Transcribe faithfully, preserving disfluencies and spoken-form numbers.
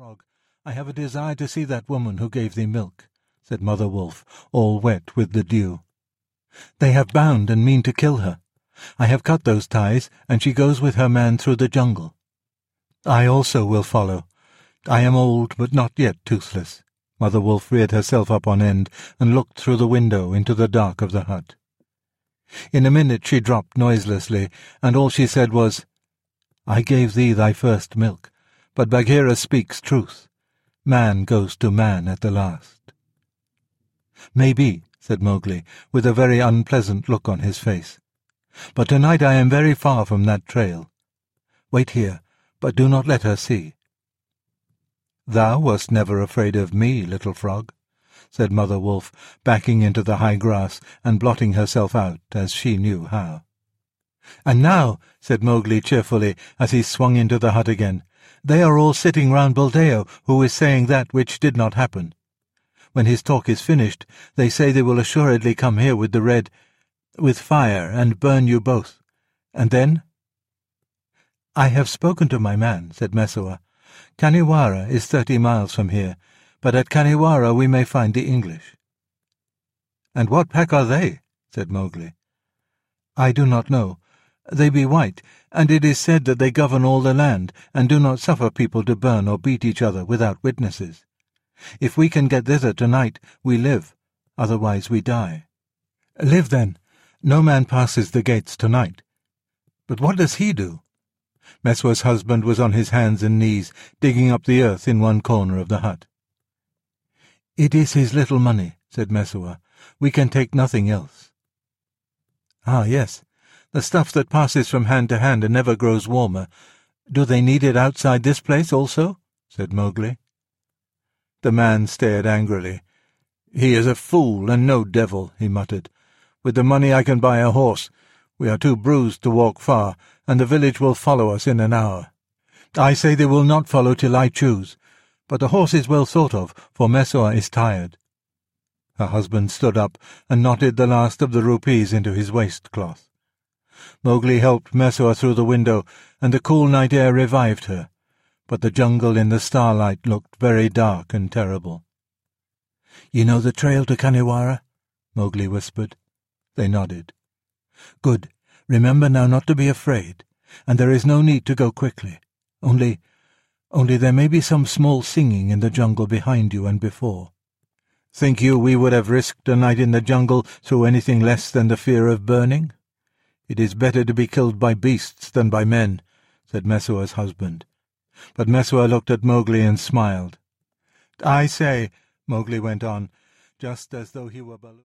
Frog, "I have a desire to see that woman who gave thee milk," said Mother Wolf, all wet with the dew. "They have bound and mean to kill her. I have cut those ties, and she goes with her man through the jungle. I also will follow. I am old, but not yet toothless." Mother Wolf reared herself up on end and looked through the window into the dark of the hut. In a minute she dropped noiselessly, and all she said was, "I gave thee thy first milk, but Bagheera speaks truth. Man goes to man at the last." "Maybe," said Mowgli, with a very unpleasant look on his face. "But tonight I am very far from that trail. Wait here, but do not let her see." "Thou wast never afraid of me, little frog," said Mother Wolf, backing into the high grass and blotting herself out as she knew how. "And now," said Mowgli cheerfully, as he swung into the hut again, "they are all sitting round Buldeo, who is saying that which did not happen. When his talk is finished, they say they will assuredly come here with the red, with fire, and burn you both. And then—" "I have spoken to my man," said Mesua. "Kaniwara is thirty miles from here, but at Kaniwara we may find the English." "And what pack are they?" said Mowgli. "I do not know. They be white, and it is said that they govern all the land, and do not suffer people to burn or beat each other without witnesses. If we can get thither tonight, we live, otherwise we die." "Live, then. No man passes the gates tonight. But what does he do?" Mesua's husband was on his hands and knees, digging up the earth in one corner of the hut. "It is his little money," said Mesua. "We can take nothing else." "Ah, yes, the stuff that passes from hand to hand and never grows warmer. Do they need it outside this place also?" said Mowgli. The man stared angrily. "He is a fool and no devil," he muttered. "With the money I can buy a horse. We are too bruised to walk far, and the village will follow us in an hour. I say they will not follow till I choose. But the horse is well thought of, for Mesua is tired." Her husband stood up and knotted the last of the rupees into his waistcloth. Mowgli helped Mesua through the window, and the cool night air revived her, but the jungle in the starlight looked very dark and terrible. "You know the trail to Kaniwara?" Mowgli whispered. They nodded. "Good. Remember now not to be afraid, and there is no need to go quickly. Only, only there may be some small singing in the jungle behind you and before." "Think you we would have risked a night in the jungle through anything less than the fear of burning? It is better to be killed by beasts than by men," said Mesua's husband. But Mesua looked at Mowgli and smiled. "I say," Mowgli went on, just as though he were